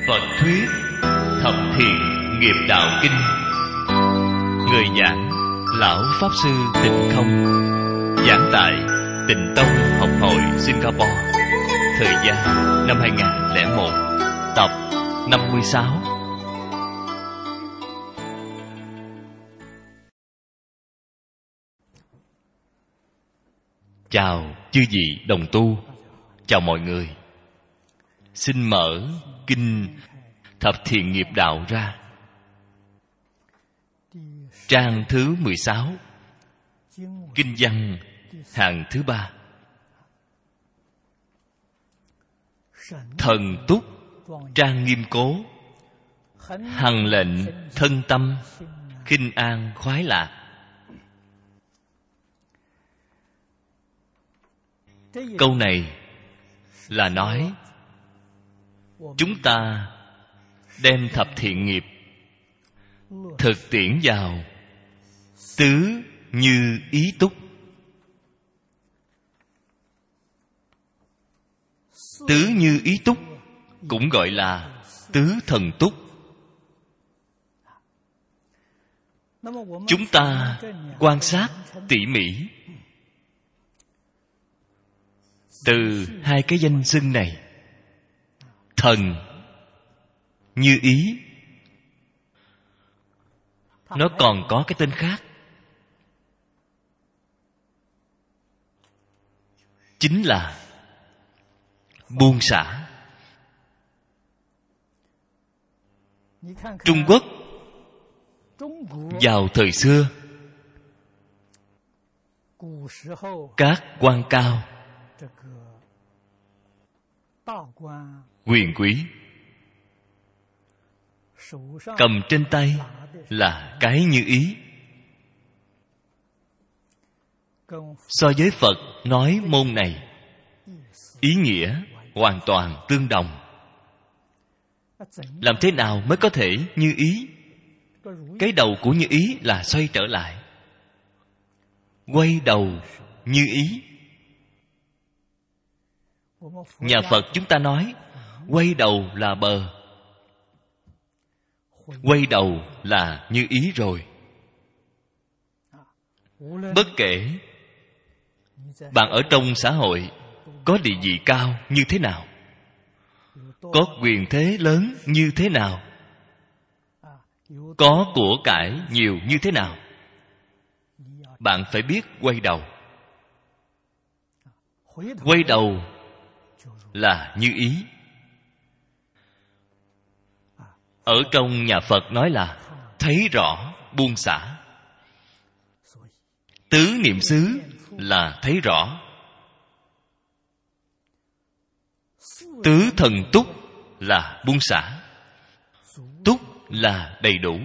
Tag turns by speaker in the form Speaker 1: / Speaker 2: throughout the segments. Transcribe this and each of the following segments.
Speaker 1: Phật thuyết Thập Thiện Nghiệp Đạo Kinh. Người giảng Lão Pháp Sư Tịnh Không, giảng tại Tịnh Tông Học Hội Singapore. Thời gian năm 2001. Tập 56. Chào chư vị đồng tu, chào mọi người. Xin mở kinh Thập Thiện Nghiệp Đạo ra, trang thứ 16, kinh văn hàng thứ 3. Thần túc trang nghiêm cố, hằng lệnh thân tâm, khinh an khoái lạc. Câu này là nói chúng ta đem thập thiện nghiệp thực tiễn vào tứ như ý túc. Tứ như ý túc cũng gọi là tứ thần túc. Chúng ta quan sát tỉ mỉ từ hai cái danh xưng này, thần như ý, nó còn có cái tên khác, chính là buông xả. Trung Quốc vào thời xưa, các quan cao, quyền quý cầm trên tay là cái như ý. So với Phật nói môn này, ý nghĩa hoàn toàn tương đồng. Làm thế nào mới có thể như ý? Cái đầu của như ý là xoay trở lại, quay đầu như ý. Nhà Phật chúng ta nói quay đầu là bờ, quay đầu là như ý rồi. Bất kể bạn ở trong xã hội có địa vị cao như thế nào, có quyền thế lớn như thế nào, có của cải nhiều như thế nào, bạn phải biết quay đầu. Quay đầu là như ý. Ở trong nhà Phật nói là thấy rõ buông xả. Tứ niệm xứ là thấy rõ. Tứ thần túc là buông xả. Túc là đầy đủ.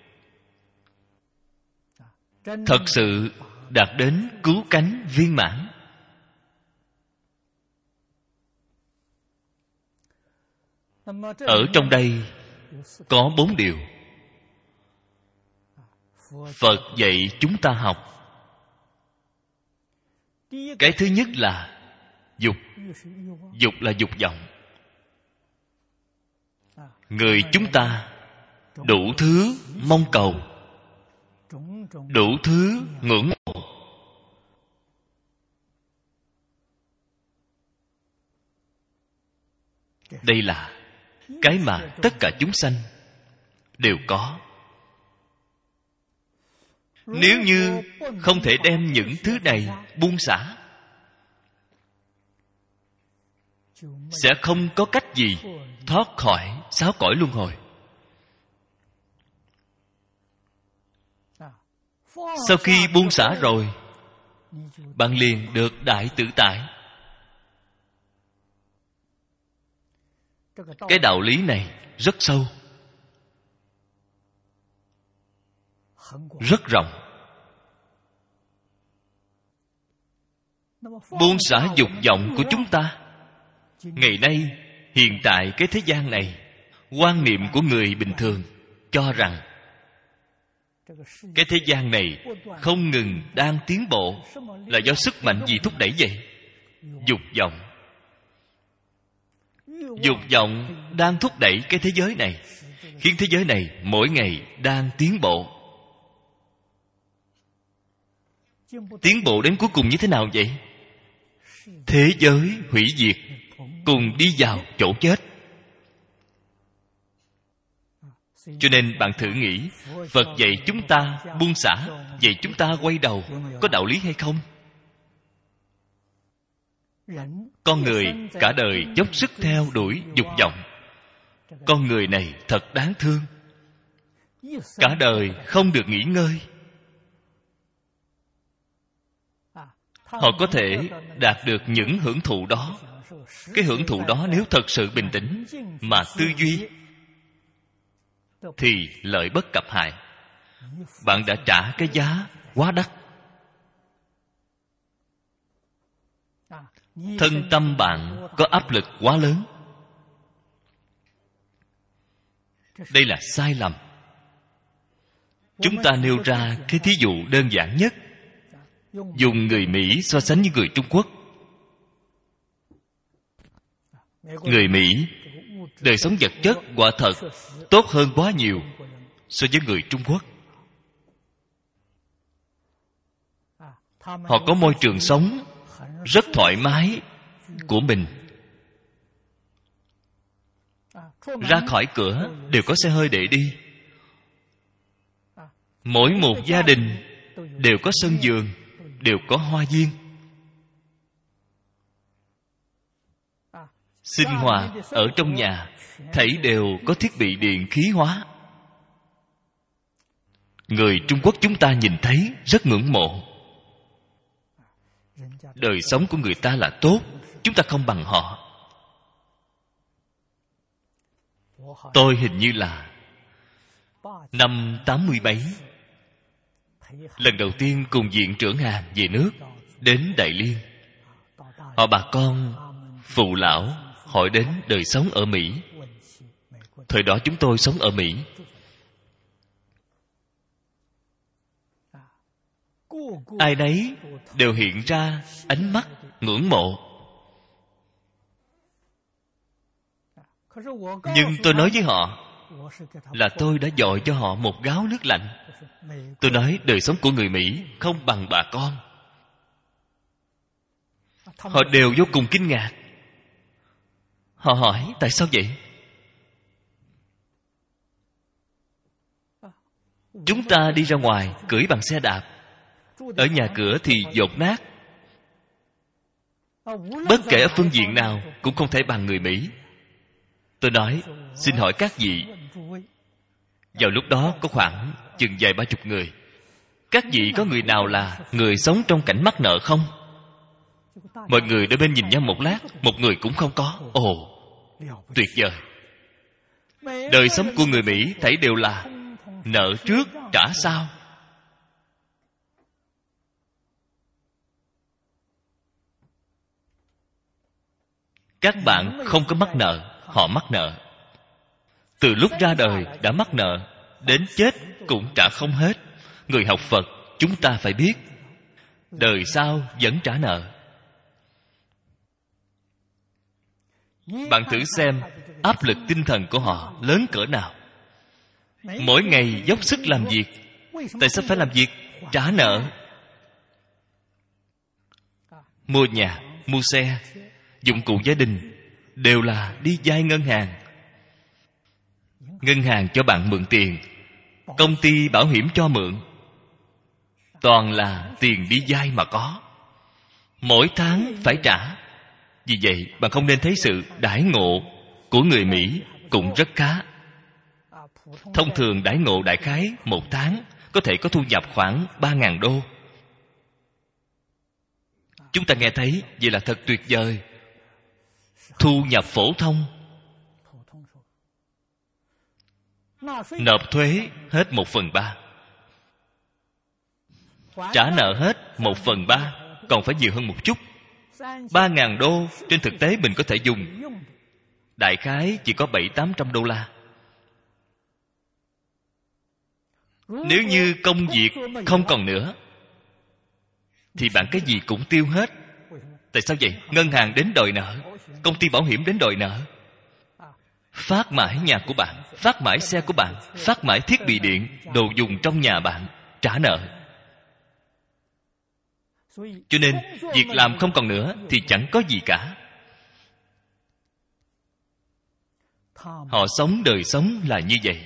Speaker 1: Thật sự đạt đến cứu cánh viên mãn. Ở trong đây có 4 điều Phật dạy chúng ta học. Cái thứ nhất là dục. Dục là dục vọng. Người chúng ta đủ thứ mong cầu, đủ thứ ngưỡng mộ. Đây là cái mà tất cả chúng sanh đều có. Nếu như không thể đem những thứ này buông xả, sẽ không có cách gì thoát khỏi sáu cõi luân hồi. Sau khi buông xả rồi, bạn liền được đại tự tại. Cái đạo lý này rất sâu, rất rộng. Buông xả dục vọng của chúng ta, ngày nay hiện tại cái thế gian này, quan niệm của người bình thường cho rằng cái thế gian này không ngừng đang tiến bộ là do sức mạnh gì thúc đẩy vậy? Dục vọng. Dục vọng đang thúc đẩy cái thế giới này, khiến thế giới này mỗi ngày đang tiến bộ. Tiến bộ đến cuối cùng như thế nào vậy? Thế giới hủy diệt, cùng đi vào chỗ chết. Cho nên bạn thử nghĩ, Phật dạy chúng ta buông xả, dạy chúng ta quay đầu, có đạo lý hay không? Con người cả đời dốc sức theo đuổi dục vọng. Con người này thật đáng thương. Cả đời không được nghỉ ngơi. Họ có thể đạt được những hưởng thụ đó. Cái hưởng thụ đó nếu thật sự bình tĩnh mà tư duy thì lợi bất cập hại. Bạn đã trả cái giá quá đắt. Thân tâm bạn có áp lực quá lớn. Đây là sai lầm. Chúng ta nêu ra cái thí dụ đơn giản nhất, dùng người Mỹ so sánh với người Trung Quốc. Người Mỹ đời sống vật chất quả thật tốt hơn quá nhiều so với người Trung Quốc. Họ có môi trường sống rất thoải mái của mình. Ra khỏi cửa đều có xe hơi để đi. Mỗi một gia đình đều có sân vườn, đều có hoa viên. Sinh hoạt ở trong nhà thảy đều có thiết bị điện khí hóa. Người Trung Quốc chúng ta nhìn thấy rất ngưỡng mộ. Đời sống của người ta là tốt, chúng ta không bằng họ. Tôi hình như là năm 80 mấy, lần đầu tiên cùng viện trưởng Hàn về nước, đến Đại Liên. Họ bà con phụ lão hỏi đến đời sống ở Mỹ. Thời đó chúng tôi sống ở Mỹ. Ai nấy đều hiện ra ánh mắt ngưỡng mộ. Nhưng tôi nói với họ là tôi đã dội cho họ một gáo nước lạnh. Tôi nói đời sống của người Mỹ không bằng bà con. Họ đều vô cùng kinh ngạc. Họ hỏi tại sao vậy? Chúng ta đi ra ngoài cưỡi bằng xe đạp, ở nhà cửa thì dột nát. Bất kể ở phương diện nào cũng không thể bằng người Mỹ. Tôi nói, xin hỏi các vị. Vào lúc đó có khoảng chừng vài 30 người. Các vị có người nào là người sống trong cảnh mắc nợ không? Mọi người đôi bên nhìn nhau một lát, một người cũng không có. Ồ, tuyệt vời. Đời sống của người Mỹ thảy đều là nợ trước trả sau. Các bạn không có mắc nợ, họ mắc nợ. Từ lúc ra đời đã mắc nợ, đến chết cũng trả không hết. Người học Phật chúng ta phải biết, đời sau vẫn trả nợ. Bạn thử xem áp lực tinh thần của họ lớn cỡ nào. Mỗi ngày dốc sức làm việc. Tại sao phải làm việc? Trả nợ. Mua nhà, mua xe, dụng cụ gia đình đều là đi vay ngân hàng. Ngân hàng cho bạn mượn tiền, công ty bảo hiểm cho mượn, toàn là tiền đi vay mà có. Mỗi tháng phải trả. Vì vậy bạn không nên thấy sự đãi ngộ của người Mỹ cũng rất khá. Thông thường đãi ngộ đại khái một tháng có thể có thu nhập khoảng 3.000 đô. Chúng ta nghe thấy vậy là thật tuyệt vời. Thu nhập phổ thông. Nộp thuế hết 1/3, trả nợ hết 1/3, còn phải nhiều hơn một chút. 3.000 đô trên thực tế mình có thể dùng đại khái chỉ có 700-800 đô la. Nếu như công việc không còn nữa thì bạn cái gì cũng tiêu hết. Tại sao vậy? Ngân hàng đến đòi nợ, công ty bảo hiểm đến đòi nợ. phát mãi nhà của bạn, phát mãi xe của bạn, phát mãi thiết bị điện, đồ dùng trong nhà bạn, trả nợ. Cho nên việc làm không còn nữa thì chẳng có gì cả. Họ sống đời sống là như vậy.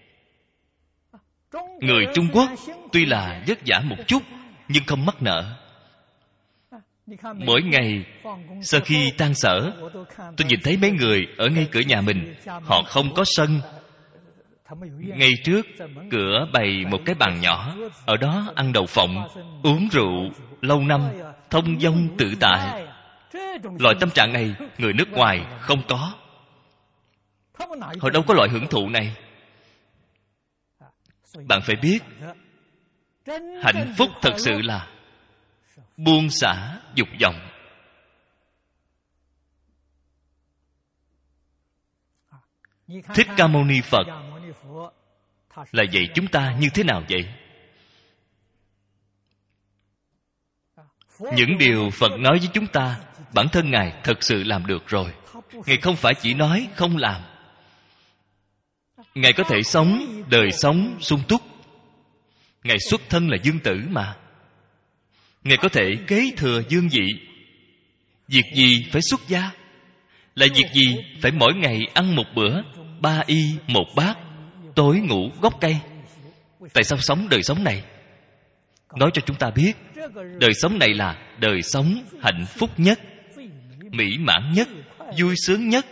Speaker 1: Người Trung Quốc tuy là vất vả một chút nhưng không mắc nợ. Mỗi ngày sau khi tan sở, tôi nhìn thấy mấy người ở ngay cửa nhà mình. Họ không có sân. Ngay trước cửa bày một cái bàn nhỏ, ở đó ăn đậu phộng, uống rượu lâu năm, thông dong tự tại. Loại tâm trạng này người nước ngoài không có. Họ đâu có loại hưởng thụ này. Bạn phải biết, hạnh phúc thật sự là buông xả dục vọng. Thích Ca Mâu Ni Phật là dạy chúng ta như thế nào vậy? Những điều Phật nói với chúng ta, bản thân Ngài thật sự làm được rồi. Ngài không phải chỉ nói không làm. Ngài có thể sống đời sống sung túc. Ngài xuất thân là dương tử mà. Ngài có thể kế thừa dương vị. Việc gì phải xuất gia? Là việc gì phải mỗi ngày ăn một bữa, 3 y 1 bát, tối ngủ gốc cây? Tại sao sống đời sống này? Nói cho chúng ta biết, đời sống này là đời sống hạnh phúc nhất, mỹ mãn nhất, vui sướng nhất.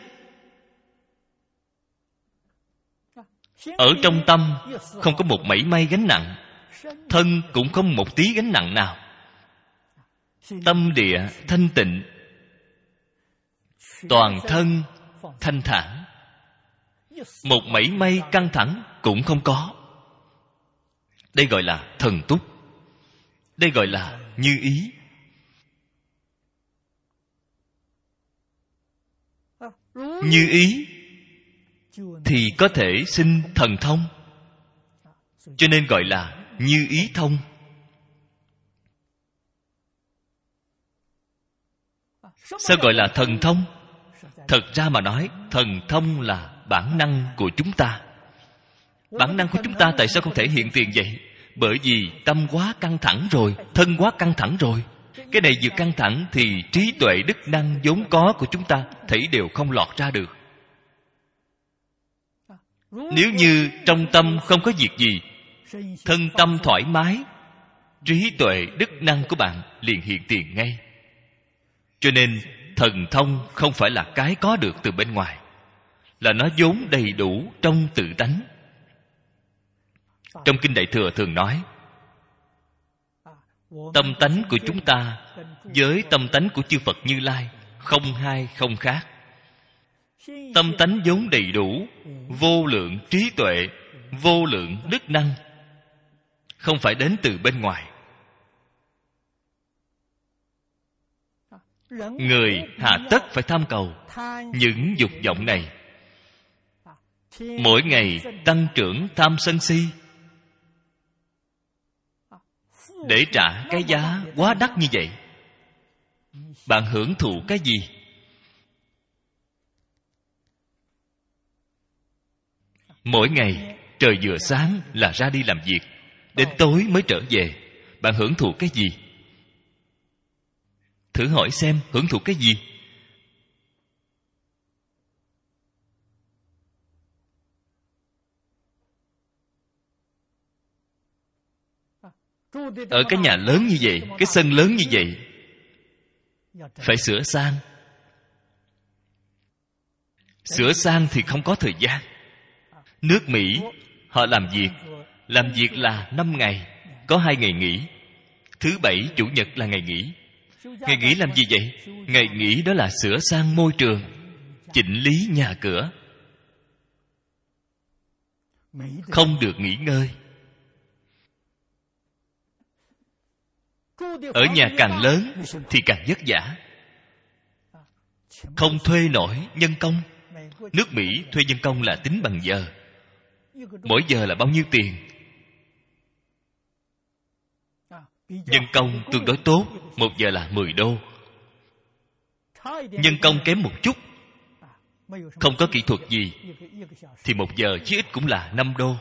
Speaker 1: Ở trong tâm không có một mảy may gánh nặng, thân cũng không một tí gánh nặng nào. Tâm địa thanh tịnh, toàn thân thanh thản, một mảy may căng thẳng cũng không có. Đây gọi là thần túc. Đây gọi là như ý. Như ý thì có thể sinh thần thông, cho nên gọi là như ý thông. Sao gọi là thần thông? Thật ra mà nói, thần thông là bản năng của chúng ta. Bản năng của chúng ta tại sao không thể hiện tiền vậy? Bởi vì tâm quá căng thẳng rồi, thân quá căng thẳng rồi. Cái này vừa căng thẳng thì trí tuệ đức năng vốn có của chúng ta thấy đều không lọt ra được. Nếu như trong tâm không có việc gì, thân tâm thoải mái, trí tuệ đức năng của bạn liền hiện tiền ngay. Cho nên thần thông không phải là cái có được từ bên ngoài, là nó vốn đầy đủ trong tự tánh. Trong Kinh Đại Thừa thường nói, tâm tánh của chúng ta với tâm tánh của chư Phật Như Lai không hai không khác. Tâm tánh vốn đầy đủ, vô lượng trí tuệ, vô lượng đức năng, không phải đến từ bên ngoài. Người hà tất phải tham cầu những dục vọng này, mỗi ngày tăng trưởng tham sân si, để trả cái giá quá đắt như vậy. Bạn hưởng thụ cái gì? Mỗi ngày trời vừa sáng là ra đi làm việc, đến tối mới trở về. Bạn hưởng thụ cái gì? Thử hỏi xem, hưởng thụ cái gì? Ở cái nhà lớn như vậy, cái sân lớn như vậy, phải sửa sang. Sửa sang thì không có thời gian. Nước Mỹ, họ làm việc là 5 ngày, có 2 ngày nghỉ. Thứ Bảy, Chủ nhật là ngày nghỉ. Ngày nghỉ làm gì vậy? Ngày nghỉ đó là sửa sang môi trường, chỉnh lý nhà cửa. Không được nghỉ ngơi. Ở nhà càng lớn thì càng vất vả, không thuê nổi nhân công. Nước Mỹ thuê nhân công là tính bằng giờ. Mỗi giờ là bao nhiêu tiền? Nhân công tương đối tốt, 1 giờ là 10 đô. Nhân công kém một chút, không có kỹ thuật gì, thì 1 giờ chí ít cũng là 5 đô.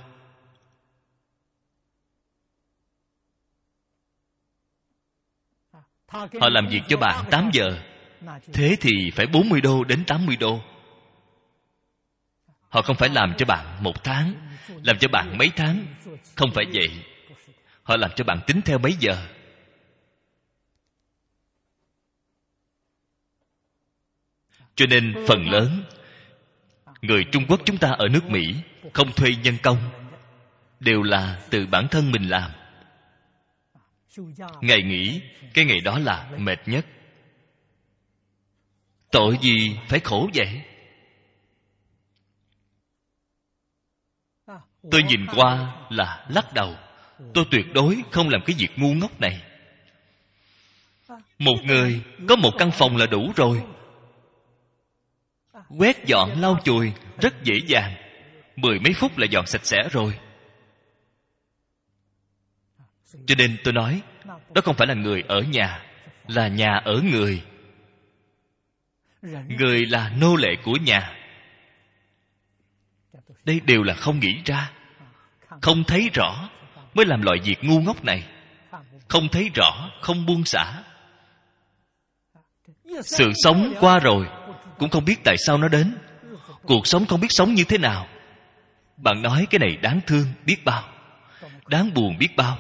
Speaker 1: Họ làm việc cho bạn 8 giờ, thế thì phải 40 đô đến 80 đô. Họ không phải làm cho bạn 1 tháng, làm cho bạn mấy tháng. Không phải vậy. Họ làm cho bạn tính theo mấy giờ. Cho nên phần lớn người Trung Quốc chúng ta ở nước Mỹ không thuê nhân công, đều là từ bản thân mình làm. Ngày nghỉ, cái ngày đó là mệt nhất. Tội gì phải khổ vậy? Tôi nhìn qua là lắc đầu. Tôi tuyệt đối không làm cái việc ngu ngốc này. Một người có 1 căn phòng là đủ rồi. Quét dọn lau chùi rất dễ dàng, 10 mấy phút là dọn sạch sẽ rồi. Cho nên tôi nói, đó không phải là người ở nhà, là nhà ở người. Người là nô lệ của nhà. Đây đều là không nghĩ ra, không thấy rõ mới làm loại việc ngu ngốc này. Không thấy rõ, không buông xả. Sự sống qua rồi cũng không biết tại sao nó đến. Cuộc sống không biết sống như thế nào. Bạn nói cái này đáng thương biết bao, đáng buồn biết bao.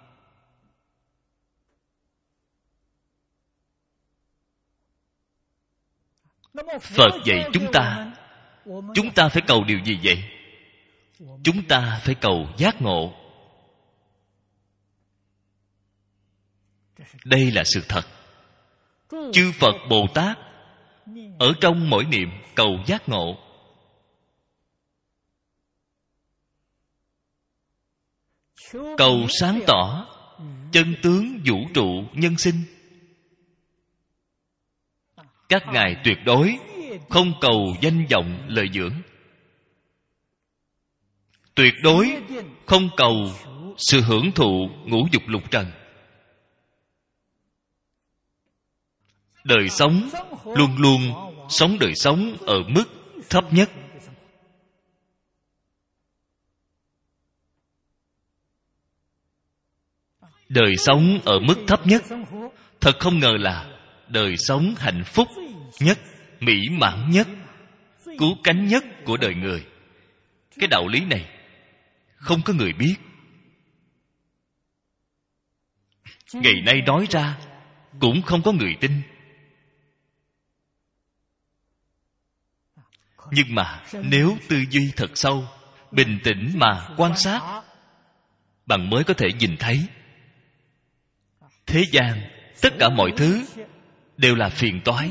Speaker 1: Phật dạy chúng ta phải cầu điều gì vậy? Chúng ta phải cầu giác ngộ. Đây là sự thật. Chư Phật Bồ Tát ở trong mỗi niệm cầu giác ngộ. Cầu sáng tỏ chân tướng vũ trụ nhân sinh. Các ngài tuyệt đối không cầu danh vọng lợi dưỡng, tuyệt đối không cầu sự hưởng thụ ngũ dục lục trần. Đời sống luôn luôn sống đời sống ở mức thấp nhất. Đời sống ở mức thấp nhất, thật không ngờ là đời sống hạnh phúc nhất, mỹ mãn nhất, cứu cánh nhất của đời người. Cái đạo lý này không có người biết. Ngày nay nói ra cũng không có người tin. Nhưng mà nếu tư duy thật sâu, bình tĩnh mà quan sát, bạn mới có thể nhìn thấy thế gian tất cả mọi thứ đều là phiền toái.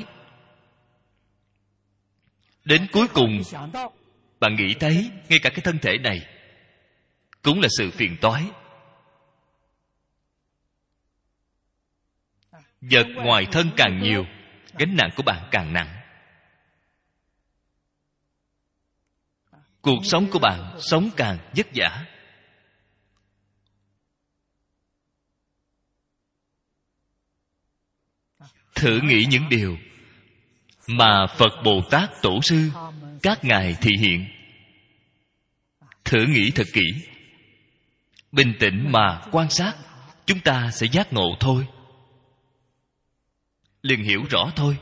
Speaker 1: Đến cuối cùng bạn nghĩ thấy ngay cả cái thân thể này cũng là sự phiền toái. Vật ngoài thân càng nhiều, gánh nặng của bạn càng nặng. Cuộc sống của bạn sống càng vất vả. Thử nghĩ những điều mà Phật Bồ Tát Tổ sư các ngài thị hiện. Thử nghĩ thật kỹ, bình tĩnh mà quan sát, chúng ta sẽ giác ngộ thôi, liền hiểu rõ thôi.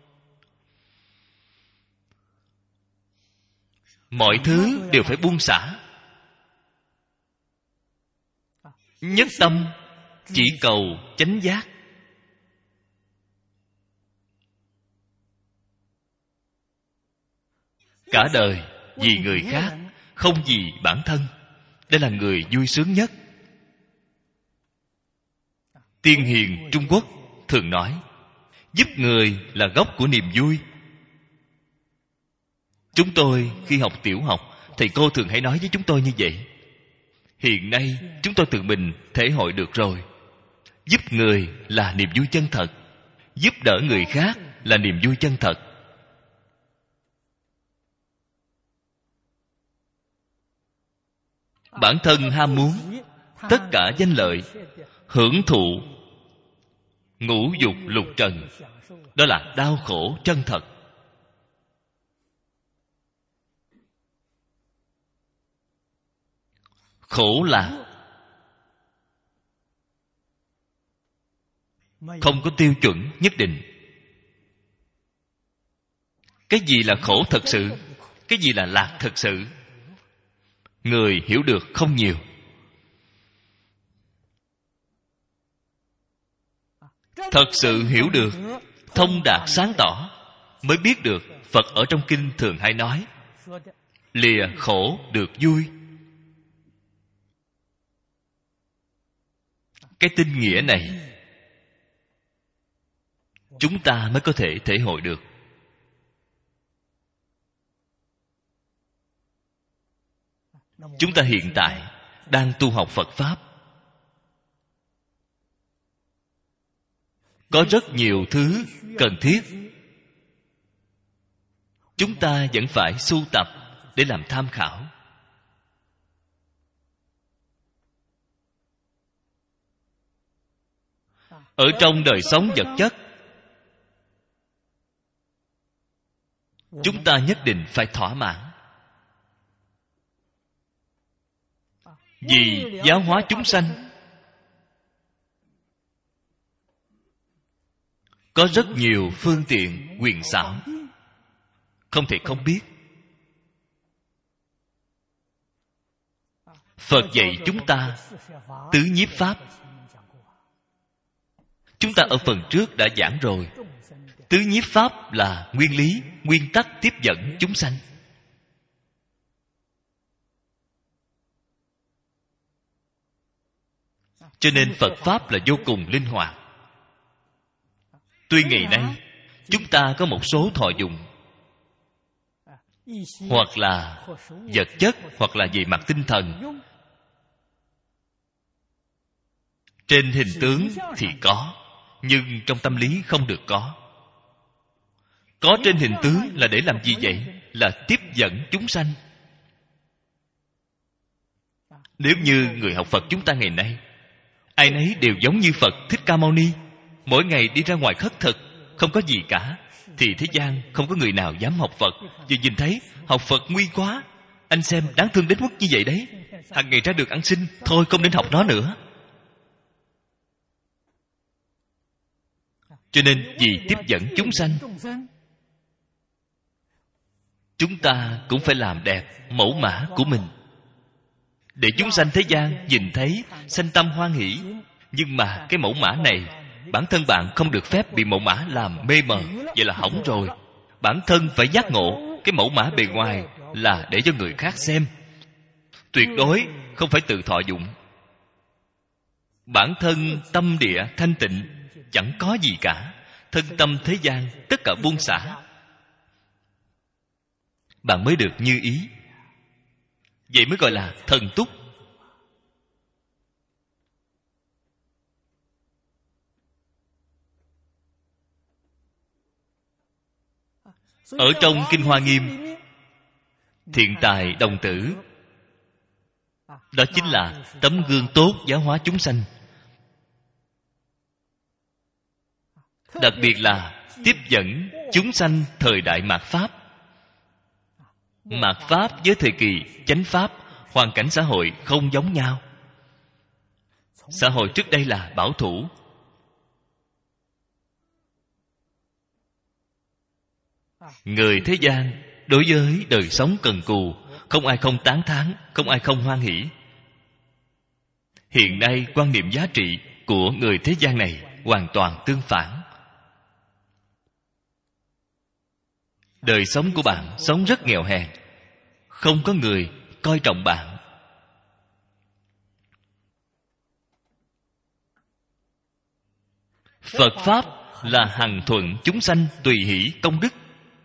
Speaker 1: Mọi thứ đều phải buông xả, nhất tâm chỉ cầu chánh giác. Cả đời vì người khác, không vì bản thân. Đây là người vui sướng nhất. Tiên hiền Trung Quốc thường nói, giúp người là gốc của niềm vui. Chúng tôi khi học tiểu học, thầy cô thường hay nói với chúng tôi như vậy. Hiện nay chúng tôi tự mình thể hội được rồi. Giúp người là niềm vui chân thật, giúp đỡ người khác là niềm vui chân thật. Bản thân ham muốn tất cả danh lợi, hưởng thụ ngũ dục lục trần, đó là đau khổ chân thật. khổ là không có tiêu chuẩn nhất định. Cái gì là khổ thật sự, cái gì là lạc thật sự, người hiểu được không nhiều. Thật sự hiểu được, thông đạt sáng tỏ, mới biết được Phật ở trong kinh thường hay nói lìa khổ được vui. Cái tinh nghĩa này chúng ta mới có thể thể hội được. Chúng ta hiện tại đang tu học Phật Pháp, có rất nhiều thứ cần thiết, chúng ta vẫn phải sưu tập để làm tham khảo. Ở trong đời sống vật chất, chúng ta nhất định phải thỏa mãn. Vì giáo hóa chúng sanh, có rất nhiều phương tiện quyền xảo, không thể không biết. Phật dạy chúng ta tứ nhiếp pháp. Chúng ta ở phần trước đã giảng rồi. Tứ nhiếp pháp là nguyên lý, nguyên tắc tiếp dẫn chúng sanh. Cho nên Phật Pháp là vô cùng linh hoạt. Tuy ngày nay chúng ta có một số thọ dụng, hoặc là vật chất, hoặc là về mặt tinh thần. Trên hình tướng thì có, nhưng trong tâm lý không được có. Có trên hình tướng là để làm gì vậy? Là tiếp dẫn chúng sanh. Nếu như người học Phật chúng ta ngày nay, ai nấy đều giống như Phật Thích Ca Mâu Ni, mỗi ngày đi ra ngoài khất thực, không có gì cả, thì thế gian không có người nào dám học Phật. Vì nhìn thấy học Phật nguy quá, anh xem đáng thương đến mức như vậy đấy. Hàng ngày ra được ăn xin, thôi không nên học nó nữa. Cho nên vì tiếp dẫn chúng sanh, chúng ta cũng phải làm đẹp mẫu mã của mình, để chúng sanh thế gian nhìn thấy sanh tâm hoan hỷ. Nhưng mà cái mẫu mã này, bản thân bạn không được phép bị mẫu mã làm mê mờ, vậy là hỏng rồi. Bản thân phải giác ngộ. Cái mẫu mã bề ngoài là để cho người khác xem, tuyệt đối không phải tự thọ dụng. Bản thân tâm địa thanh tịnh, chẳng có gì cả, thân tâm thế gian tất cả buông xả, bạn mới được như ý. Vậy mới gọi là thần túc. Ở trong Kinh Hoa Nghiêm, thiện tài đồng tử, đó chính là tấm gương tốt giáo hóa chúng sanh. Đặc biệt là tiếp dẫn chúng sanh thời đại mạt Pháp. Mạt Pháp với thời kỳ chánh Pháp, hoàn cảnh xã hội không giống nhau. Xã hội trước đây là bảo thủ, người thế gian đối với đời sống cần cù, không ai không tán thán, không ai không hoan hỷ. Hiện nay quan niệm giá trị của người thế gian này hoàn toàn tương phản. Đời sống của bạn sống rất nghèo hèn, không có người coi trọng bạn. Phật Pháp là hằng thuận chúng sanh tùy hỷ công đức.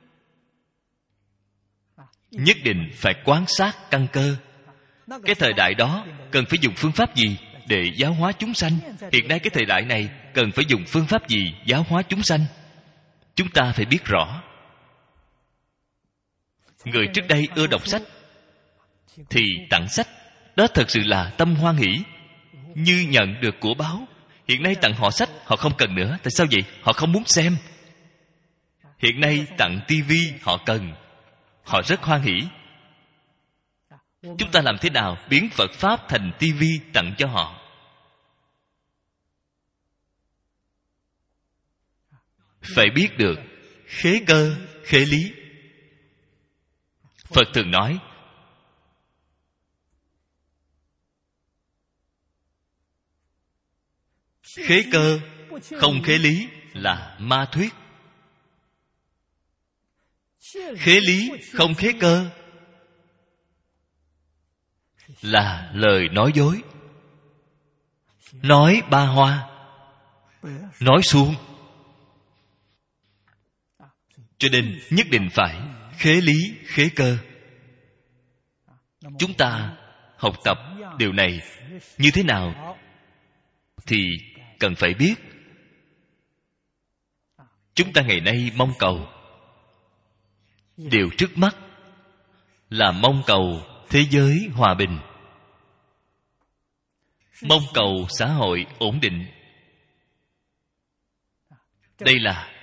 Speaker 1: Nhất định phải quan sát căn cơ. Cái thời đại đó cần phải dùng phương pháp gì để giáo hóa chúng sanh? Hiện nay cái thời đại này cần phải dùng phương pháp gì giáo hóa chúng sanh? Chúng ta phải biết rõ. Người trước đây ưa đọc sách thì tặng sách, đó thật sự là tâm hoan hỷ, như nhận được của báo. Hiện nay tặng họ sách, họ không cần nữa. Tại sao vậy? Họ không muốn xem. Hiện nay tặng tivi họ cần, họ rất hoan hỷ. Chúng ta làm thế nào biến Phật Pháp thành tivi tặng cho họ? Phải biết được khế cơ, khế lý. Phật thường nói khế cơ không khế lý là ma thuyết. Khế lý không khế cơ là lời nói dối, nói ba hoa, nói suông. Cho nên nhất định phải khế lý, khế cơ. Chúng ta học tập điều này như thế nào thì cần phải biết. Chúng ta ngày nay mong cầu điều trước mắt là mong cầu thế giới hòa bình, mong cầu xã hội ổn định. Đây là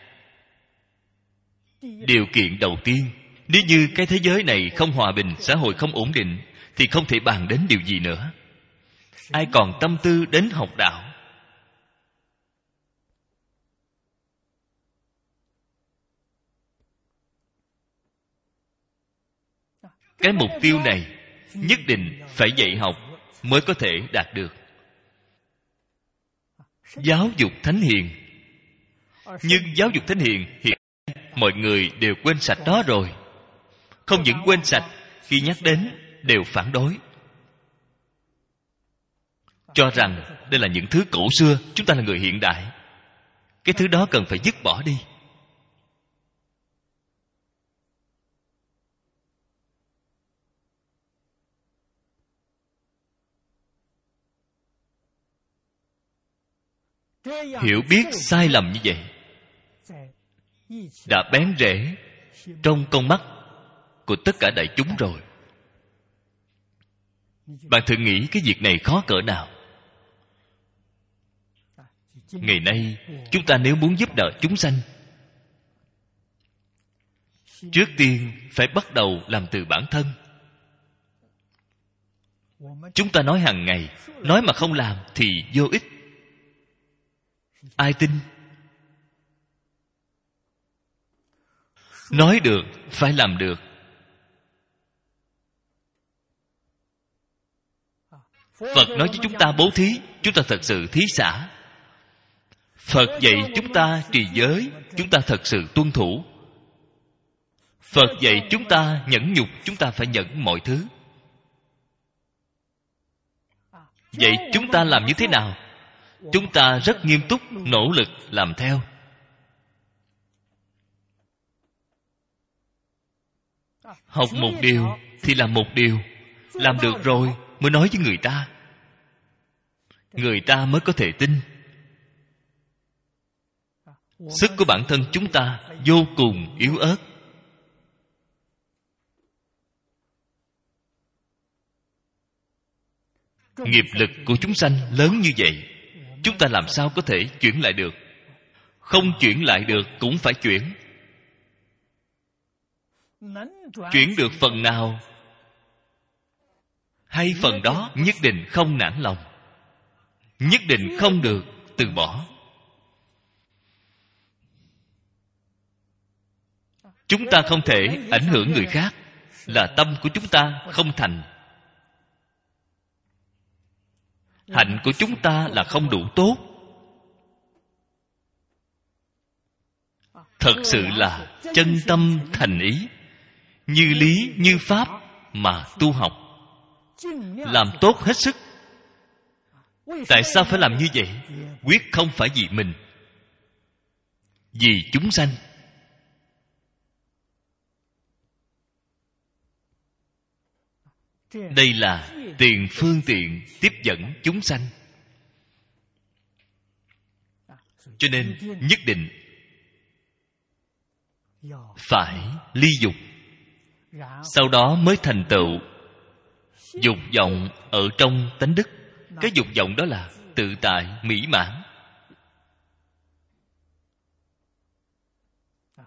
Speaker 1: điều kiện đầu tiên. Nếu như cái thế giới này không hòa bình, xã hội không ổn định, thì không thể bàn đến điều gì nữa. Ai còn tâm tư đến học đạo? Cái mục tiêu này nhất định phải dạy học mới có thể đạt được. Giáo dục thánh hiền. Nhưng giáo dục thánh hiền hiện mọi người đều quên sạch đó rồi. Không những quên sạch, khi nhắc đến đều phản đối, cho rằng đây là những thứ cổ xưa, chúng ta là người hiện đại. Cái thứ đó cần phải dứt bỏ đi. Hiểu biết sai lầm như vậy đã bén rễ trong con mắt của tất cả đại chúng rồi. Bạn thử nghĩ cái việc này khó cỡ nào. Ngày nay chúng ta nếu muốn giúp đỡ chúng sanh, trước tiên phải bắt đầu làm từ bản thân. Chúng ta nói hàng ngày, nói mà không làm thì vô ích. Ai tin? Nói được phải làm được. Phật nói cho chúng ta bố thí, chúng ta thật sự thí xả. Phật dạy chúng ta trì giới, chúng ta thật sự tuân thủ. Phật dạy chúng ta nhẫn nhục, chúng ta phải nhẫn mọi thứ. Vậy chúng ta làm như thế nào? Chúng ta rất nghiêm túc, nỗ lực làm theo. Học một điều thì làm một điều. Làm được rồi mới nói với người ta, người ta mới có thể tin. Sức của bản thân chúng ta vô cùng yếu ớt. Nghiệp lực của chúng sanh lớn như vậy, chúng ta làm sao có thể chuyển lại được? Không chuyển lại được cũng phải chuyển. Chuyển được phần nào hay phần đó nhất định không nản lòng, nhất định không được từ bỏ. Chúng ta không thể ảnh hưởng người khác, là tâm của chúng ta không thành. Hạnh của chúng ta là không đủ tốt. Thật sự là chân tâm thành ý, như lý như pháp mà tu học, làm tốt hết sức. Tại sao phải làm như vậy? Quyết không phải vì mình, vì chúng sanh. Đây là tiền phương tiện tiếp dẫn chúng sanh. Cho nên nhất định phải ly dục, sau đó mới thành tựu dục vọng ở trong tánh đức. Cái dục vọng đó là tự tại, mỹ mãn.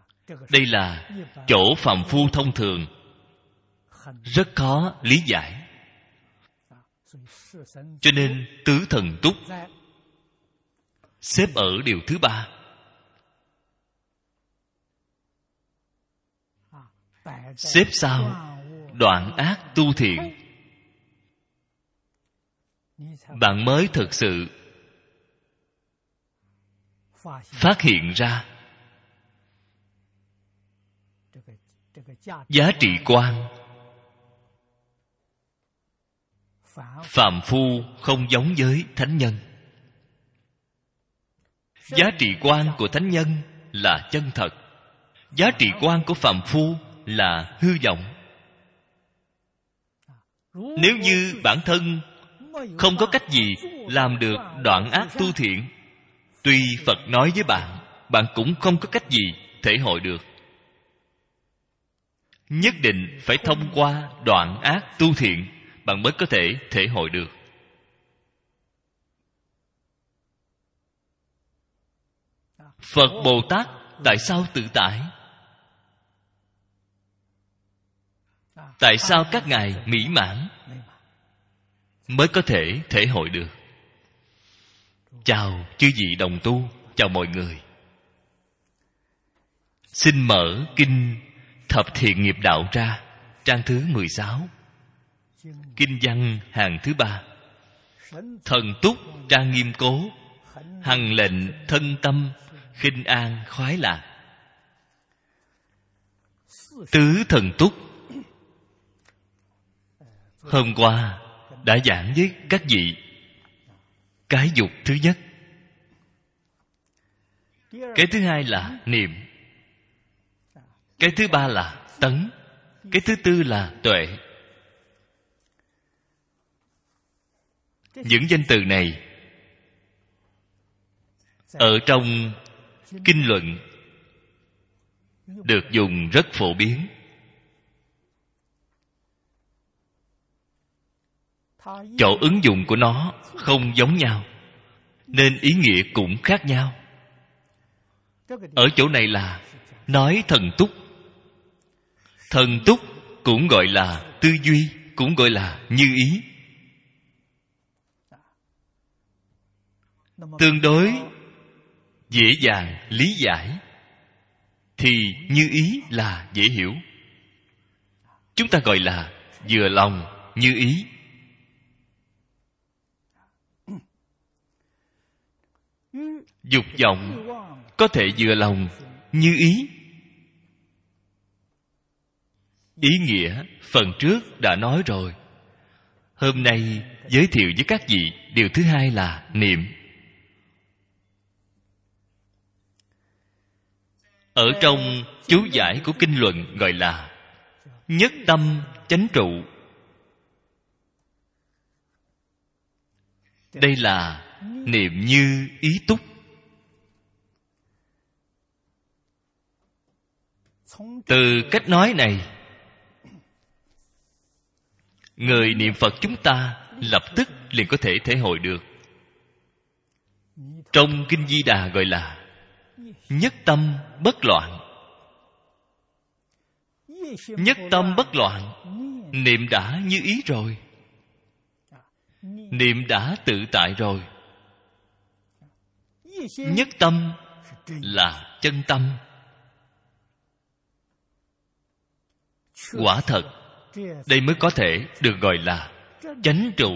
Speaker 1: Đây là chỗ phàm phu thông thường rất khó lý giải. Cho nên tứ thần túc xếp ở điều thứ ba. Xếp sau đoạn ác tu thiện, bạn mới thực sự phát hiện ra giá trị quan phàm phu không giống với thánh nhân. Giá trị quan của thánh nhân là chân thật, giá trị quan của phàm phu là hư vọng. Nếu như bản thân không có cách gì làm được đoạn ác tu thiện, tuy Phật nói với bạn, bạn cũng không có cách gì thể hội được. Nhất định phải thông qua đoạn ác tu thiện, bạn mới có thể thể hội được. Phật Bồ Tát tại sao tự tại? Tại sao các ngài mỹ mãn mới có thể thể hội được? Chào chư vị đồng tu, chào mọi người. Xin mở kinh Thập Thiện Nghiệp Đạo ra, trang thứ 16, kinh văn hàng thứ 3. Thần túc trang nghiêm cố, hằng lệnh thân tâm, khinh an khoái lạc. Tứ thần túc hôm qua đã giảng với các vị cái dục thứ nhất. Cái thứ hai là niệm. Cái thứ ba là tấn. Cái thứ tư là tuệ. Những danh từ này ở trong kinh luận được dùng rất phổ biến. Chỗ ứng dụng của nó không giống nhau, nên ý nghĩa cũng khác nhau. Ở chỗ này là nói thần túc. Thần túc cũng gọi là tư duy, cũng gọi là như ý. Tương đối dễ dàng lý giải thì như ý là dễ hiểu. Chúng ta gọi là vừa lòng như ý. Dục vọng có thể vừa lòng như ý. Ý nghĩa phần trước đã nói rồi. Hôm nay giới thiệu với các vị điều thứ hai là niệm. Ở trong chú giải của kinh luận gọi là nhất tâm chánh trụ. Đây là niệm như ý túc. Từ cách nói này, người niệm Phật chúng ta lập tức liền có thể thể hội được. Trong Kinh Di Đà gọi là nhất tâm bất loạn. Nhất tâm bất loạn, niệm đã như ý rồi, niệm đã tự tại rồi. Nhất tâm là chân tâm. Quả thật, đây mới có thể được gọi là chánh trụ.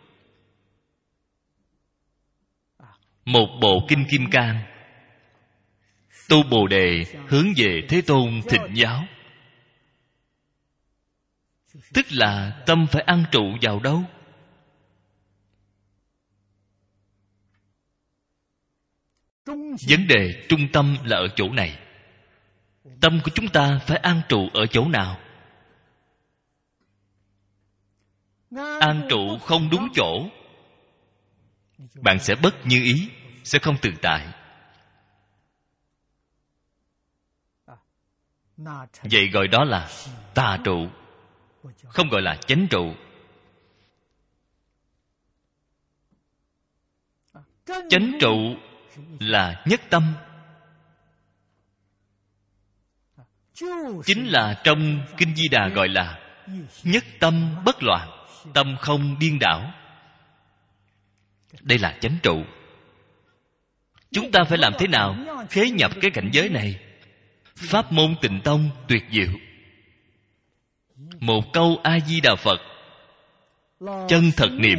Speaker 1: Một bộ kinh Kim Cang, tu Bồ Đề hướng về Thế Tôn thịnh giáo, tức là tâm phải an trụ vào đâu? Vấn đề trung tâm là ở chỗ này. Tâm của chúng ta phải an trụ ở chỗ nào? An trụ không đúng chỗ, bạn sẽ bất như ý, sẽ không tự tại. Vậy gọi đó là tà trụ, không gọi là chánh trụ. Chánh trụ là nhất tâm. Chính là trong Kinh Di Đà gọi là nhất tâm bất loạn, tâm không điên đảo. Đây là chánh trụ. Chúng ta phải làm thế nào khế nhập cái cảnh giới này? Pháp môn Tịnh Tông tuyệt diệu. Một câu A Di Đà Phật, chân thật niệm,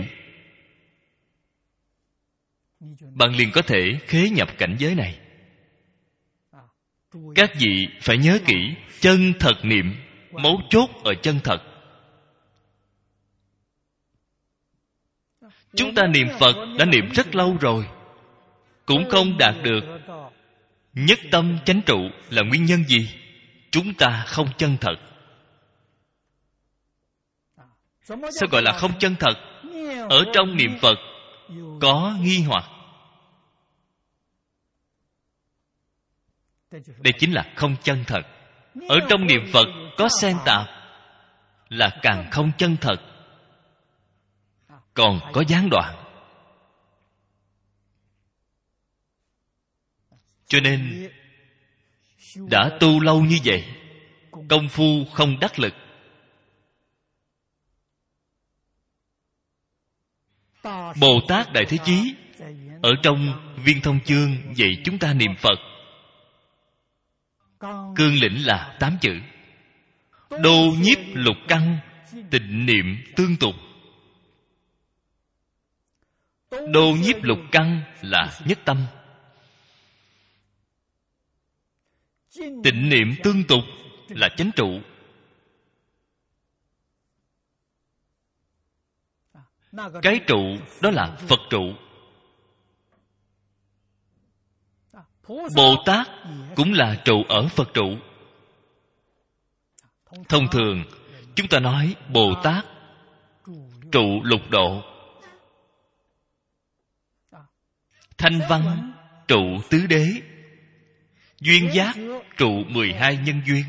Speaker 1: bạn liền có thể khế nhập cảnh giới này. Các vị phải nhớ kỹ, chân thật niệm, mấu chốt ở chân thật. Chúng ta niệm Phật đã niệm rất lâu rồi, cũng không đạt được nhất tâm chánh trụ. Là nguyên nhân gì? Chúng ta không chân thật. Sao gọi là không chân thật? Ở trong niệm Phật có nghi hoặc. Đây chính là không chân thật. Ở trong niệm Phật có xen tạp, là càng không chân thật. Còn có gián đoạn. Cho nên đã tu lâu như vậy, công phu không đắc lực. Bồ Tát Đại Thế Chí ở trong Viên Thông Chương dạy chúng ta niệm Phật. Cương lĩnh là 8 chữ: đô nhiếp lục căn, tịnh niệm tương tục. Đô nhiếp lục căn là nhất tâm, tịnh niệm tương tục là chánh trụ. Cái trụ đó là Phật trụ. Bồ Tát cũng là trụ ở Phật trụ. Thông thường chúng ta nói Bồ Tát trụ lục độ, Thanh Văn trụ tứ đế, Duyên Giác trụ 12 nhân duyên.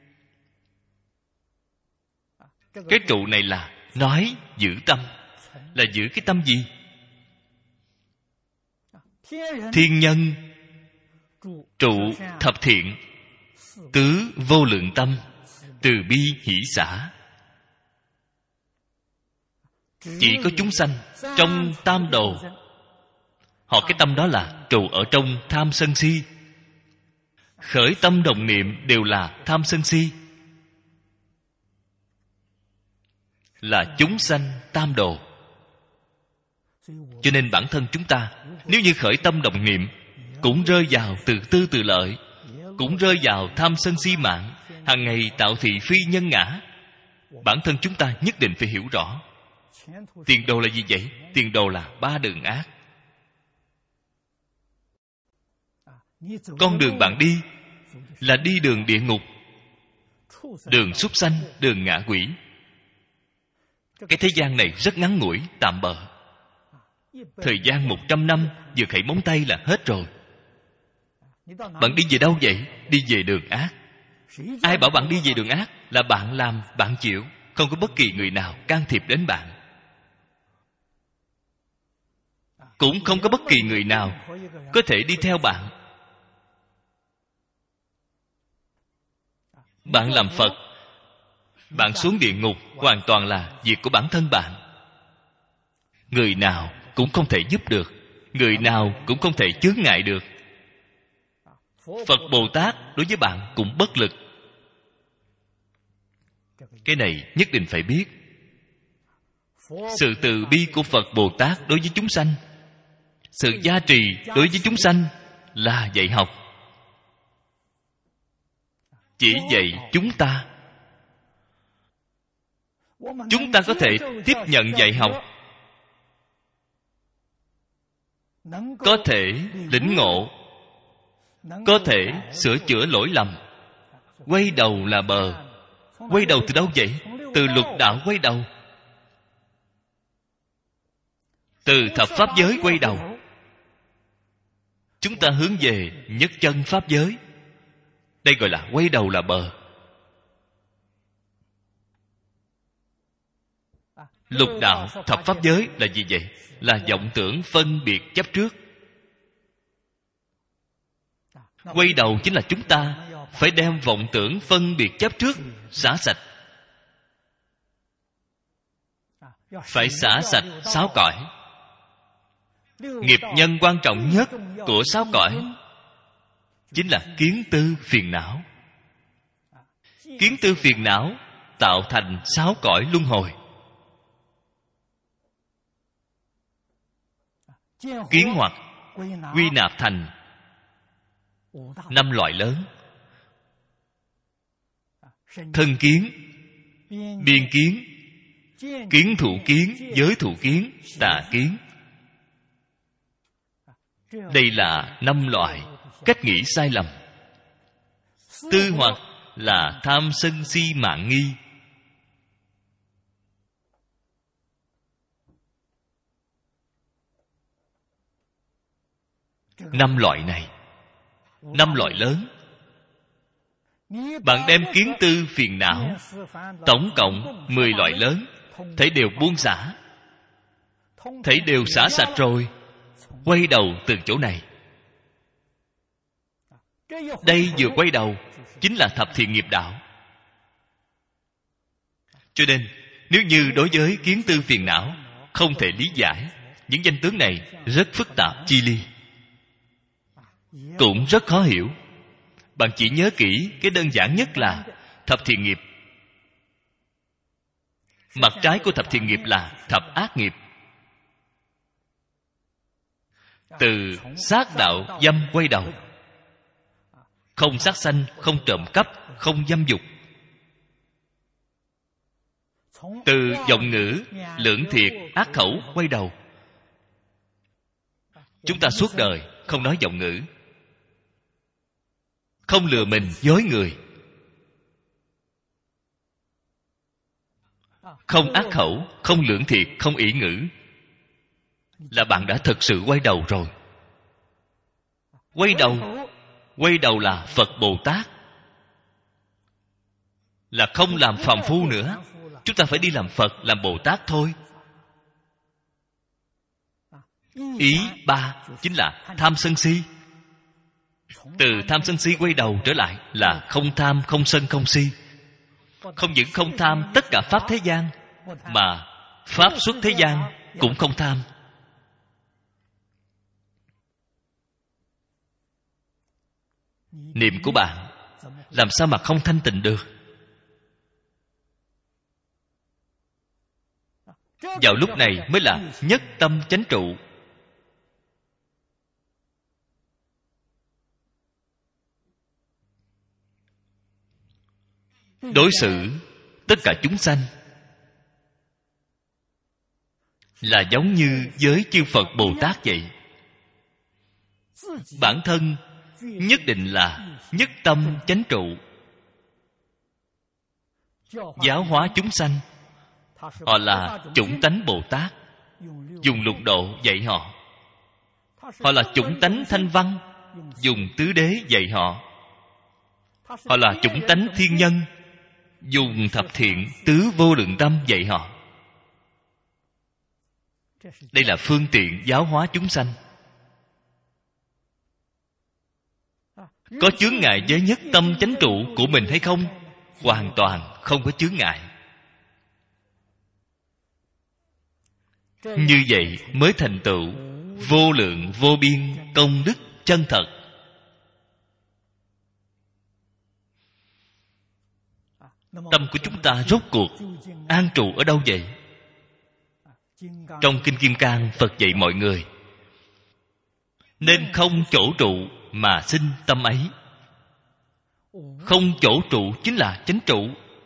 Speaker 1: Cái trụ này là nói giữ tâm. Là giữ cái tâm gì? Thiên nhân trụ thập thiện, tứ vô lượng tâm, từ bi hỷ xả. Chỉ có chúng sanh trong tam đồ, họ cái tâm đó là trụ ở trong tham sân si. Khởi tâm đồng niệm đều là tham sân si, là chúng sanh tam đồ. Cho nên bản thân chúng ta, nếu như khởi tâm đồng niệm, cũng rơi vào tự tư tự lợi, cũng rơi vào tham sân si mạng, hàng ngày tạo thị phi nhân ngã. Bản thân chúng ta nhất định phải hiểu rõ, tiền đồ là gì vậy? Tiền đồ là 3 đường ác. Con đường bạn đi là đi đường địa ngục, đường súc sanh, đường ngạ quỷ. Cái thế gian này rất ngắn ngủi, tạm bợ. Thời gian 100 năm vừa khẩy móng tay là hết rồi. Bạn đi về đâu vậy? Đi về đường ác. Ai bảo bạn đi về đường ác? Là bạn làm, bạn chịu. Không có bất kỳ người nào can thiệp đến bạn. Cũng không có bất kỳ người nào có thể đi theo bạn. Bạn làm Phật, bạn xuống địa ngục hoàn toàn là việc của bản thân bạn. Người nào cũng không thể giúp được, người nào cũng không thể chướng ngại được. Phật Bồ Tát đối với bạn cũng bất lực. Cái này nhất định phải biết. Sự từ bi của Phật Bồ Tát đối với chúng sanh, sự gia trì đối với chúng sanh là dạy học. Chỉ dạy chúng ta. Chúng ta có thể tiếp nhận dạy học, có thể lĩnh ngộ, có thể sửa chữa lỗi lầm. Quay đầu là bờ. Quay đầu từ đâu vậy? Từ lục đạo quay đầu, từ thập pháp giới quay đầu. Chúng ta hướng về nhất chân pháp giới. Đây gọi là quay đầu là bờ. Lục đạo thập pháp giới là gì vậy? Là vọng tưởng phân biệt chấp trước. Quay đầu chính là chúng ta phải đem vọng tưởng phân biệt chấp trước xả sạch. Phải xả sạch 6 cõi. Nghiệp nhân quan trọng nhất của 6 cõi chính là kiến tư phiền não. Kiến tư phiền não tạo thành 6 cõi luân hồi. Kiến hoặc quy nạp thành 5 loại lớn: thân kiến, biên kiến, kiến thủ kiến, giới thủ kiến, tà kiến. Đây là 5 loại cách nghĩ sai lầm. Tư hoặc là tham sân si mạn nghi. Năm loại này, 5 loại lớn. Bạn đem kiến tư phiền não tổng cộng 10 loại lớn, thấy đều buông xả, thấy đều xả sạch rồi, quay đầu từ chỗ này. Đây vừa quay đầu chính là thập thiện nghiệp đạo. Cho nên nếu như đối với kiến tư phiền não không thể lý giải, những danh tướng này rất phức tạp chi ly, cũng rất khó hiểu. Bạn chỉ nhớ kỹ cái đơn giản nhất là thập thiện nghiệp. Mặt trái của thập thiện nghiệp là thập ác nghiệp. Từ sát đạo dâm quay đầu, không sát sanh, không trộm cắp, không dâm dục. Từ vọng ngữ, lưỡng thiệt, ác khẩu quay đầu. Chúng ta suốt đời không nói vọng ngữ, không lừa mình dối người, không ác khẩu, không lưỡng thiệt, không ỷ ngữ, là bạn đã thực sự quay đầu rồi. Quay đầu là Phật Bồ Tát, là không làm phàm phu nữa. Chúng ta phải đi làm Phật, làm Bồ Tát thôi. Ý 3 chính là tham sân si. Từ tham sân si quay đầu trở lại là không tham, không sân, không si. Không những không tham tất cả pháp thế gian, mà pháp xuất thế gian cũng không tham. Niệm của bạn làm sao mà không thanh tịnh được? Vào lúc này mới là nhất tâm chánh trụ. Đối xử tất cả chúng sanh là giống như với chư Phật Bồ Tát vậy. Bản thân nhất định là nhất tâm chánh trụ. Giáo hóa chúng sanh, họ là chủng tánh Bồ Tát, dùng lục độ dạy họ. Họ là chủng tánh thanh văn, dùng tứ đế dạy họ. Họ là chủng tánh thiên nhân, dùng thập thiện tứ vô lượng tâm dạy họ. Đây là phương tiện giáo hóa chúng sanh. Có chướng ngại với nhất tâm chánh trụ của mình hay không? Hoàn toàn không có chướng ngại. Như vậy mới thành tựu vô lượng vô biên công đức chân thật. Tâm của chúng ta rốt cuộc an trụ ở đâu vậy? Trong Kinh Kim Cang, Phật dạy mọi người nên không chỗ trụ mà sinh tâm ấy. Không chỗ trụ chính là chánh trụ.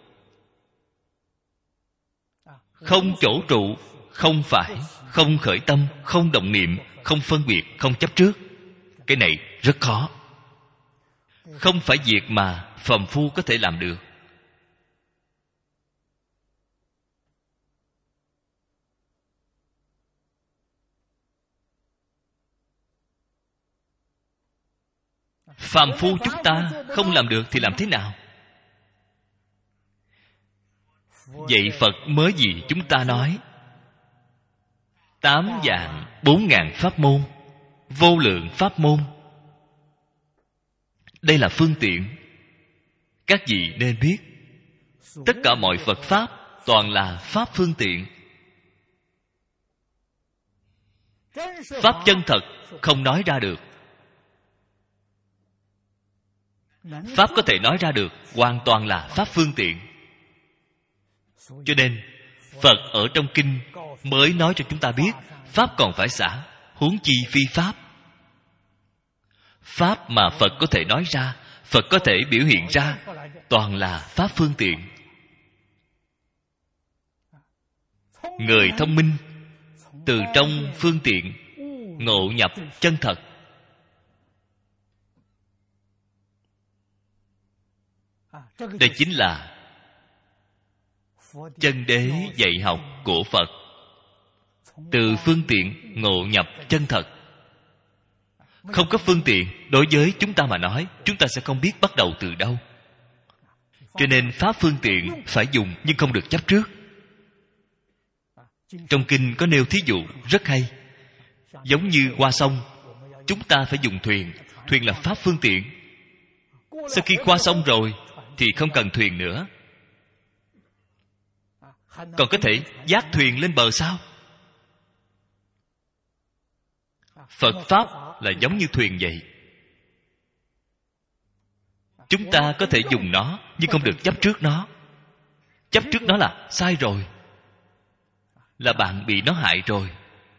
Speaker 1: Không chỗ trụ không phải không khởi tâm, không động niệm, không phân biệt, không chấp trước. Cái này rất khó. Không phải việc mà phàm phu có thể làm được. Phàm phu chúng ta không làm được thì làm thế nào? Vậy Phật mới gì chúng ta nói 8 vạn 4 ngàn pháp môn, vô lượng pháp môn. Đây là phương tiện. Các vị nên biết, tất cả mọi Phật Pháp toàn là Pháp phương tiện. Pháp chân thật không nói ra được. Pháp có thể nói ra được hoàn toàn là pháp phương tiện. Cho nên Phật ở trong kinh mới nói cho chúng ta biết pháp còn phải xả, huống chi phi pháp. Pháp mà Phật có thể nói ra, Phật có thể biểu hiện ra, toàn là pháp phương tiện. Người thông minh từ trong phương tiện ngộ nhập chân thật. Đây chính là chân đế dạy học của Phật. Từ phương tiện ngộ nhập chân thật. Không có phương tiện, đối với chúng ta mà nói, chúng ta sẽ không biết bắt đầu từ đâu. Cho nên pháp phương tiện phải dùng, nhưng không được chấp trước. Trong kinh có nêu thí dụ rất hay. Giống như qua sông, chúng ta phải dùng thuyền. Thuyền là pháp phương tiện. Sau khi qua sông rồi thì không cần thuyền nữa. Còn có thể vác thuyền lên bờ sao? Phật Pháp là giống như thuyền vậy. Chúng ta có thể dùng nó, nhưng không được chấp trước nó. Chấp trước nó là sai rồi, là bạn bị nó hại rồi.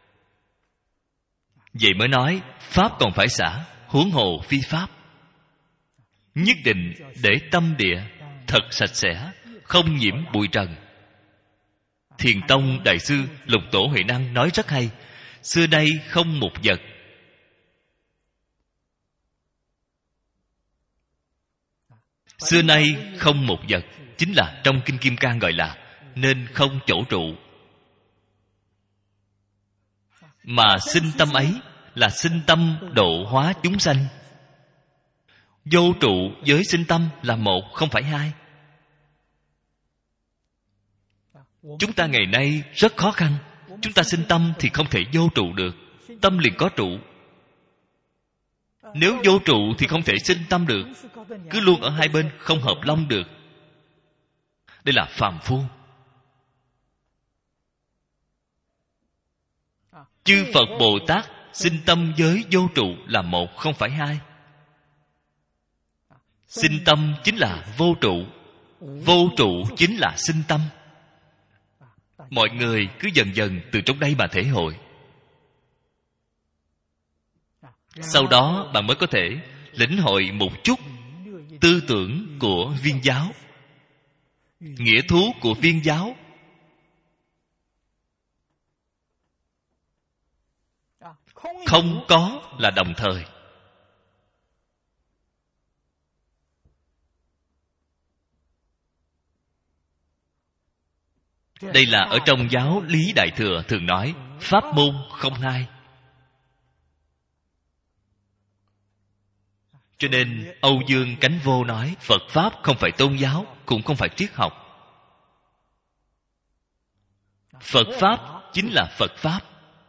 Speaker 1: Vậy mới nói Pháp còn phải xả, huống hồ phi Pháp. Nhất định để tâm địa thật sạch sẽ, không nhiễm bụi trần. Thiền Tông Đại sư Lục Tổ Huệ Năng nói rất hay. Xưa nay không một vật. Xưa nay không một vật chính là trong Kinh Kim Cang gọi là nên không chỗ trụ. Mà sinh tâm ấy là sinh tâm độ hóa chúng sanh. Vô trụ với sinh tâm là một, không phải hai. Chúng ta ngày nay rất khó khăn. Chúng ta sinh tâm thì không thể vô trụ được. Tâm liền có trụ. Nếu vô trụ thì không thể sinh tâm được. Cứ luôn ở hai bên, không hợp long được. Đây là phàm phu. Chư Phật Bồ Tát sinh tâm với vô trụ là một, không phải hai. Sinh tâm chính là vô trụ. Vô trụ chính là sinh tâm. Mọi người cứ dần dần từ trong đây mà thể hội. Sau đó bạn mới có thể lĩnh hội một chút tư tưởng của Viên giáo, nghĩa thú của Viên giáo. Không có là đồng thời. Đây là ở trong giáo Lý Đại Thừa thường nói pháp môn không hai. Cho nên Âu Dương Cánh Vô nói Phật Pháp không phải tôn giáo, cũng không phải triết học. Phật Pháp chính là Phật Pháp.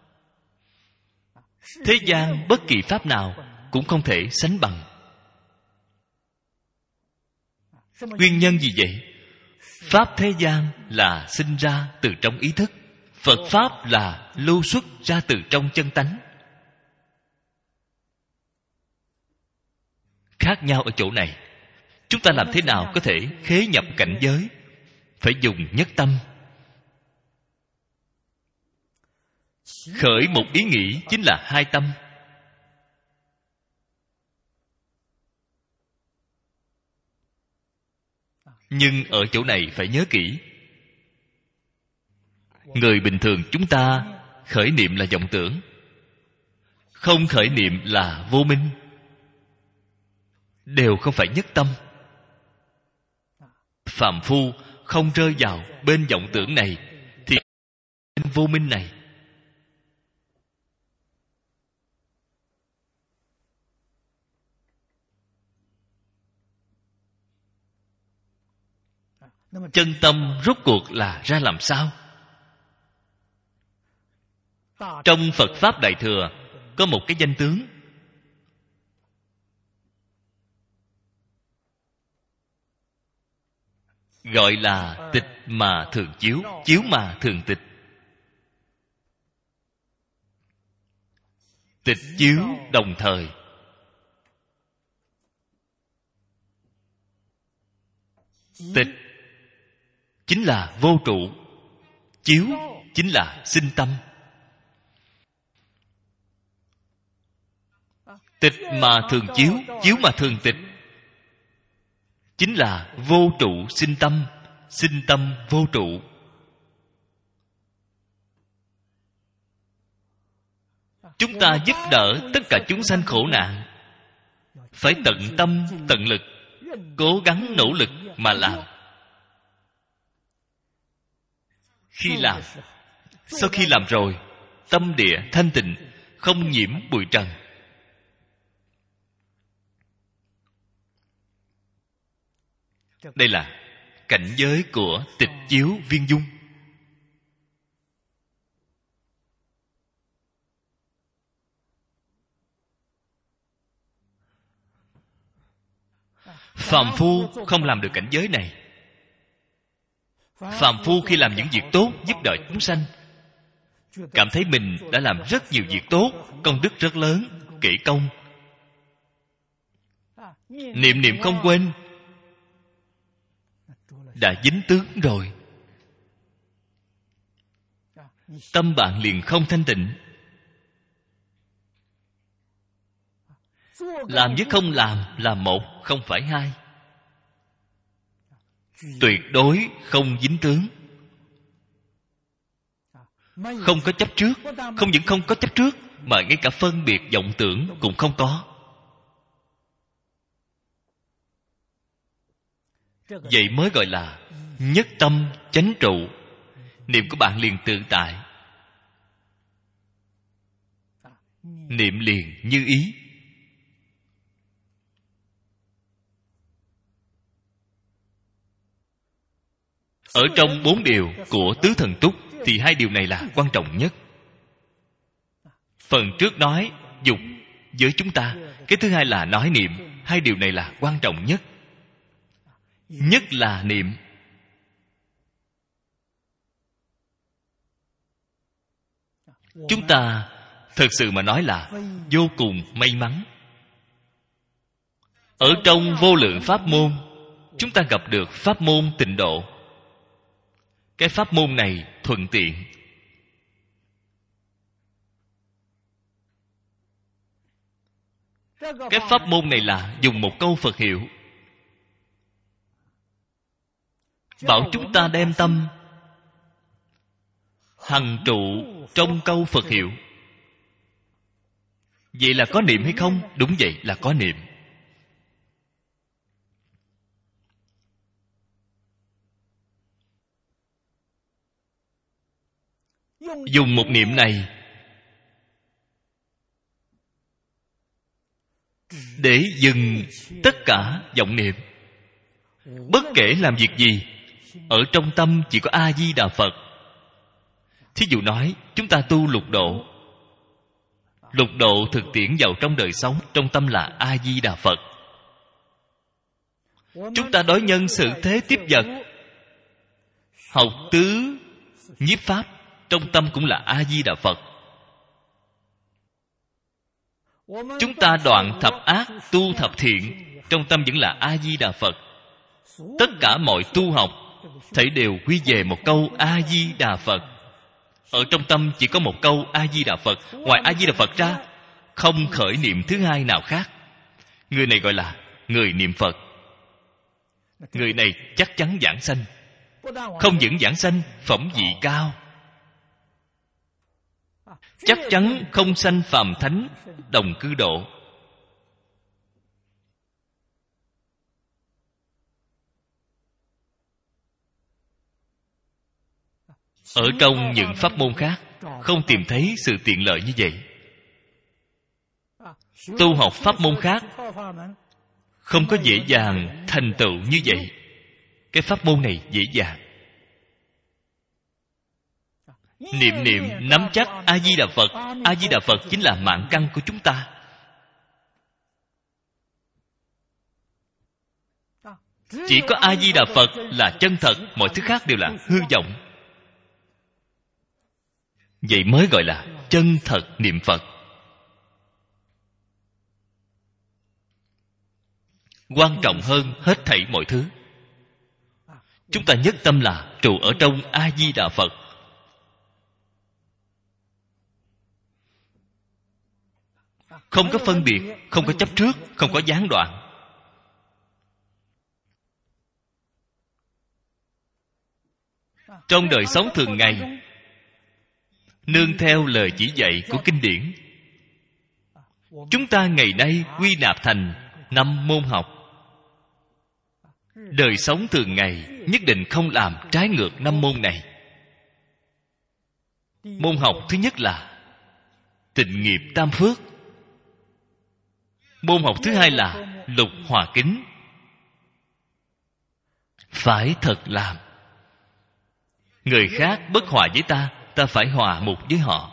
Speaker 1: Thế gian bất kỳ Pháp nào cũng không thể sánh bằng. Nguyên nhân gì vậy? Pháp thế gian là sinh ra từ trong ý thức. Phật Pháp là lưu xuất ra từ trong chân tánh. Khác nhau ở chỗ này. Chúng ta làm thế nào có thể khế nhập cảnh giới? Phải dùng nhất tâm. Khởi một ý nghĩ chính là hai tâm. Nhưng ở chỗ này phải nhớ kỹ. Người bình thường chúng ta khởi niệm là vọng tưởng, không khởi niệm là vô minh. Đều không phải nhất tâm. Phàm phu không rơi vào bên vọng tưởng này thì bên vô minh này. Chân tâm rốt cuộc là ra làm sao? Trong Phật Pháp Đại Thừa có một cái danh tướng gọi là tịch mà thường chiếu, chiếu mà thường tịch. tịch chiếu đồng thời. Tịch chính là vô trụ, chiếu chính là sinh tâm. Tịch mà thường chiếu, chiếu mà thường tịch, chính là vô trụ sinh tâm, sinh tâm vô trụ. Chúng ta giúp đỡ tất cả chúng sanh khổ nạn, phải tận tâm tận lực, cố gắng nỗ lực mà làm. Khi làm, sau khi làm rồi, tâm địa thanh tịnh, không nhiễm bụi trần. Đây là cảnh giới của tịch chiếu viên dung. Phàm phu không làm được cảnh giới này. Phàm phu khi làm những việc tốt giúp đỡ chúng sanh, cảm thấy mình đã làm rất nhiều việc tốt, công đức rất lớn, kỹ công. Niệm niệm không quên, đã dính tướng rồi. Tâm bạn liền không thanh tịnh. Làm với không làm là một, không phải hai. Tuyệt đối không dính tướng, không có chấp trước. Không những không có chấp trước, mà ngay cả phân biệt vọng tưởng cũng không có. Vậy mới gọi là nhất tâm chánh trụ. Niệm của bạn liền tự tại, niệm liền như ý. Ở trong 4 điều của tứ thần túc thì 2 điều này là quan trọng nhất. Phần trước nói dục với chúng ta, cái thứ hai là nói niệm. 2 điều này là quan trọng nhất. Nhất là niệm. Chúng ta thật sự mà nói là vô cùng may mắn. Ở trong vô lượng pháp môn, chúng ta gặp được pháp môn tịnh độ. Cái pháp môn này thuận tiện. Cái pháp môn này là dùng một câu Phật hiệu, bảo chúng ta đem tâm hằng trụ trong câu Phật hiệu. Vậy là có niệm hay không? Đúng vậy, là có niệm. Dùng một niệm này để dừng tất cả vọng niệm. Bất kể làm việc gì, ở trong tâm chỉ có A-di-đà Phật. Thí dụ nói, chúng ta tu lục độ. Lục độ thực tiễn vào trong đời sống, trong tâm là A-di-đà Phật. Chúng ta đối nhân xử thế tiếp vật, học tứ nhiếp pháp, trong tâm cũng là A-di-đà Phật. Chúng ta đoạn thập ác, tu thập thiện, trong tâm vẫn là A-di-đà Phật. Tất cả mọi tu học thảy đều quy về một câu A-di-đà Phật. Ở trong tâm chỉ có một câu A-di-đà Phật. Ngoài A-di-đà Phật ra, không khởi niệm thứ hai nào khác. Người này gọi là người niệm Phật. Người này chắc chắn vãng sanh. Không những vãng sanh, phẩm vị cao, chắc chắn không sanh phàm thánh đồng cư độ. Ở trong những pháp môn khác không tìm thấy sự tiện lợi như vậy. Tu học pháp môn khác không có dễ dàng thành tựu như vậy. Cái pháp môn này dễ dàng. Niệm niệm nắm chắc A-di-đà Phật. A-di-đà Phật chính là mạng căn của chúng ta. Chỉ có A-di-đà Phật là chân thật, mọi thứ khác đều là hư vọng. Vậy mới gọi là chân thật niệm Phật. quan trọng hơn hết thảy mọi thứ. Chúng ta nhất tâm là trụ ở trong A Di Đà Phật. Không có phân biệt, không có chấp trước, không có gián đoạn. Trong đời sống thường ngày, nương theo lời chỉ dạy của kinh điển, chúng ta ngày nay quy nạp thành 5 môn học. Đời sống thường ngày nhất định không làm trái ngược 5 môn này. Môn học thứ nhất là tịnh nghiệp tam phước. Môn học thứ hai là lục hòa kính. Phải thật làm. Người khác bất hòa với ta, ta phải hòa một với họ.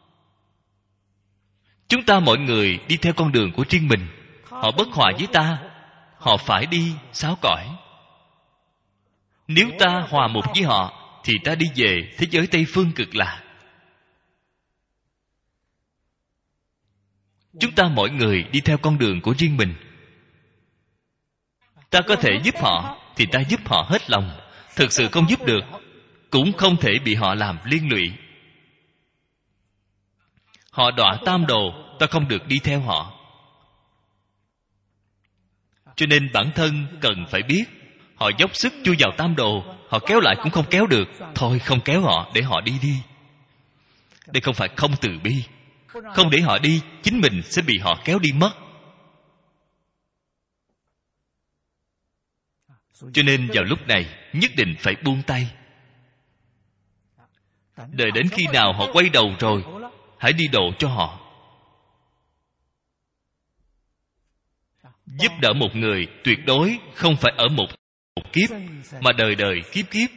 Speaker 1: Chúng ta mọi người đi theo con đường của riêng mình. Họ bất hòa với ta, họ phải đi 6 cõi. Nếu ta hòa một với họ, thì ta đi về thế giới Tây Phương Cực Lạc. Chúng ta mọi người đi theo con đường của riêng mình. Ta có thể giúp họ thì ta giúp họ hết lòng. Thực sự không giúp được, cũng không thể bị họ làm liên lụy. Họ đọa tam đồ, ta không được đi theo họ. Cho nên bản thân cần phải biết, họ dốc sức chui vào tam đồ, họ kéo lại cũng không kéo được. Thôi không kéo họ, để họ đi đi. Đây không phải không từ bi. Không để họ đi, chính mình sẽ bị họ kéo đi mất. Cho nên vào lúc này nhất định phải buông tay. Đợi đến khi nào họ quay đầu rồi, hãy đi độ cho họ. Giúp đỡ một người tuyệt đối không phải ở một kiếp, mà đời đời kiếp kiếp.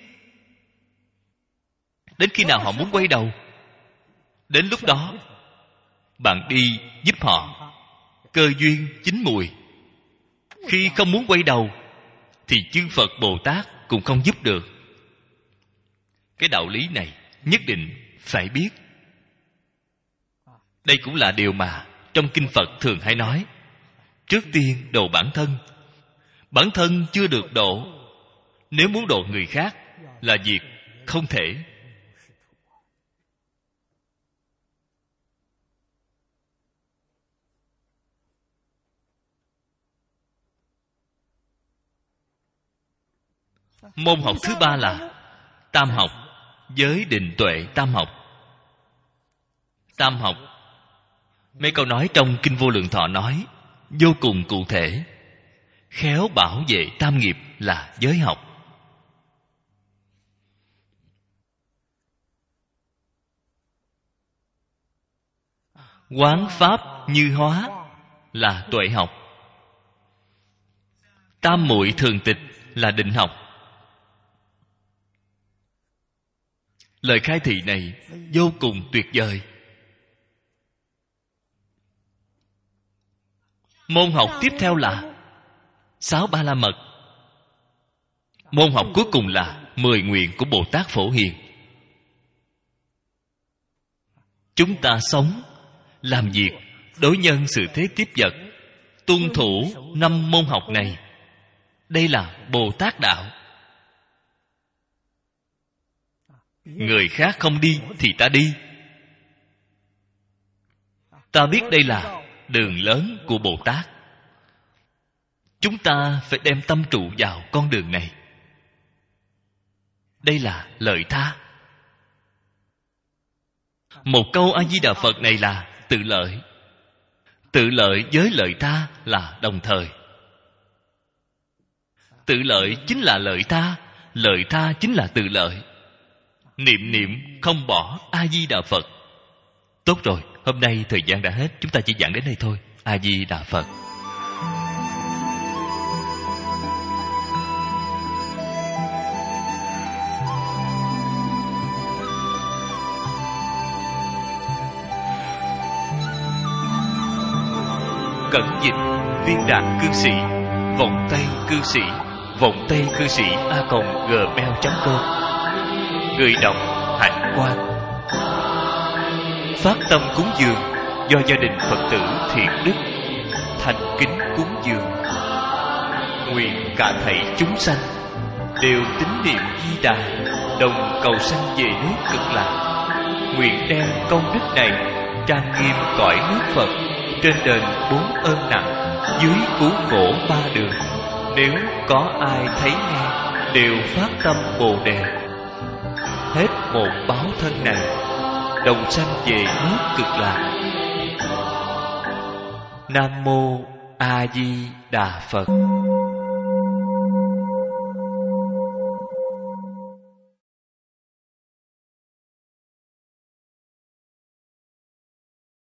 Speaker 1: Đến khi nào họ muốn quay đầu, đến lúc đó bạn đi giúp họ, cơ duyên chín mùi. Khi không muốn quay đầu thì chư Phật Bồ Tát cũng không giúp được. Cái đạo lý này nhất định phải biết. Đây cũng là điều mà trong kinh Phật thường hay nói. Trước tiên độ bản thân. Bản thân chưa được độ, nếu muốn độ người khác là việc không thể. Môn học thứ ba là tam học, giới định tuệ tam học. Tam học, mấy câu nói trong Kinh Vô Lượng Thọ nói vô cùng cụ thể. Khéo bảo vệ tam nghiệp là giới học. Quán pháp như hóa là tuệ học. Tam muội thường tịch là định học. Lời khai thị này vô cùng tuyệt vời. Môn học tiếp theo là 6 Ba La Mật. Môn học cuối cùng là 10 nguyện của Bồ Tát Phổ Hiền. Chúng ta sống, làm việc, đối nhân xử thế tiếp vật, tuân thủ 5 môn học này. Đây là Bồ Tát đạo. Người khác không đi thì ta đi. Ta biết đây là đường lớn của Bồ Tát. Chúng ta phải đem tâm trụ vào con đường này. Đây là lợi tha. Một câu A Di Đà Phật này là tự lợi. Tự lợi với lợi tha là đồng thời. Tự lợi chính là lợi tha, lợi tha chính là tự lợi. Niệm niệm không bỏ A Di Đà Phật. Tốt rồi, hôm nay thời gian đã hết, chúng ta chỉ giảng đến đây thôi. A Di Đà Phật. Cẩn dịch Viên Đạt Cư Sĩ, Vọng Tây Cư Sĩ, Vọng Tây Cư Sĩ @gmail.com. Người đọc Hạnh Quang. Phát tâm cúng dường do gia đình Phật tử Thiện Đức thành kính cúng dường. nguyện cả thảy chúng sanh đều tín niệm Di Đà, đồng cầu sanh về nước Cực Lạc. Nguyện đem công đức này trang nghiêm cõi nước Phật, trên đền 4 ơn nặng, dưới cứu khổ 3 đường. Nếu có ai thấy nghe, đều phát tâm Bồ Đề. Hết một báo thân này, đồng sanh về nước Cực Lạc. Nam mô A Di Đà Phật.